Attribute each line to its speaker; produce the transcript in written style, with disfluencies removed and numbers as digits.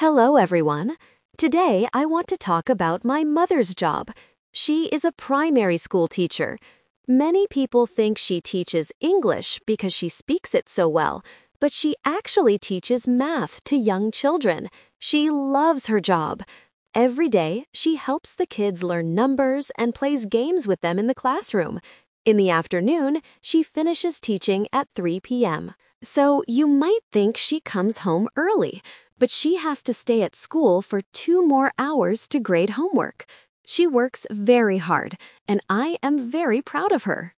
Speaker 1: Hello, everyone. Today, I want to talk about my mother's job. She is a primary school teacher. Many people think she teaches English because she speaks it so well, but she actually teaches math to young children. She loves her job. Every day, she helps the kids learn numbers and plays games with them in the classroom. In the afternoon, she finishes teaching at 3 p.m. So you might think she comes home early, but she has to stay at school for 2 more hours to grade homework. She works very hard, and I am very proud of her.